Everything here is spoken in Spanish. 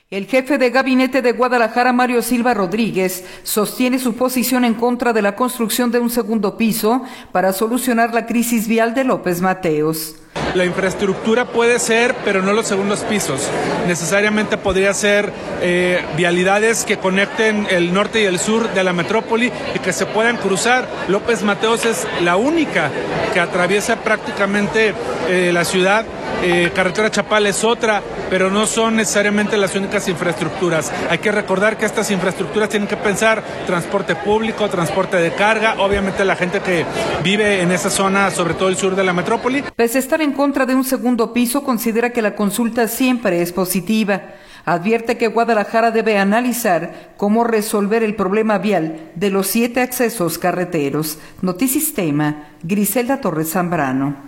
El jefe de gabinete de Guadalajara, Mario Silva Rodríguez, sostiene su posición en contra de la construcción de un segundo piso para solucionar la crisis vial de López Mateos. La infraestructura puede ser, pero no los segundos pisos. Necesariamente podría ser vialidades que conecten el norte y el sur de la metrópoli y que se puedan cruzar. López Mateos es la única que atraviesa prácticamente la ciudad. Carretera Chapal es otra, pero no son necesariamente las únicas infraestructuras. Hay que recordar que estas infraestructuras tienen que pensar transporte público, transporte de carga, obviamente la gente que vive en esa zona, sobre todo el sur de la metrópoli. Pese a estar en contra de un segundo piso, considera que la consulta siempre es positiva. Advierte que Guadalajara debe analizar cómo resolver el problema vial de los 7 accesos carreteros. Notisistema, Griselda Torres Zambrano.